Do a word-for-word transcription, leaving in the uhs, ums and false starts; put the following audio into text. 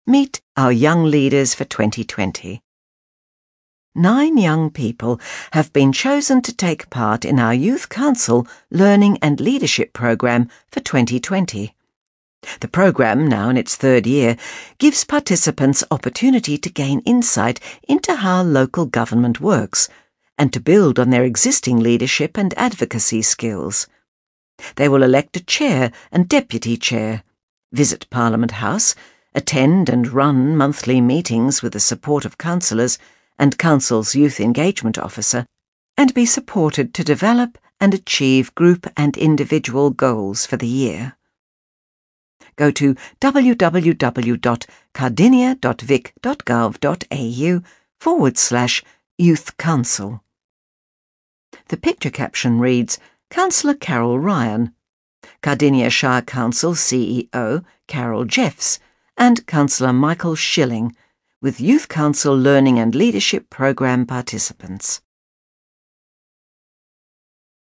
Meet our young leaders for twenty twenty. Nine young people have been chosen to take part in our Youth Council Learning and Leadership programme for twenty twenty. The programme, now in its third year, gives participants opportunity to gain insight into how local government works and to build on their existing leadership and advocacy skills. They will elect a chair and deputy chair, visit Parliament House, attend and run monthly meetings with the support of councillors and Council's Youth Engagement Officer, and be supported to develop and achieve group and individual goals for the year. Go to www.cardinia.vic.gov.au forward slash Youth Council. The picture caption reads, Councillor Carol Ryan, Cardinia Shire Council C E O Carol Jeffs, and Councillor Michael Schilling, with Youth Council Learning and Leadership Programme participants.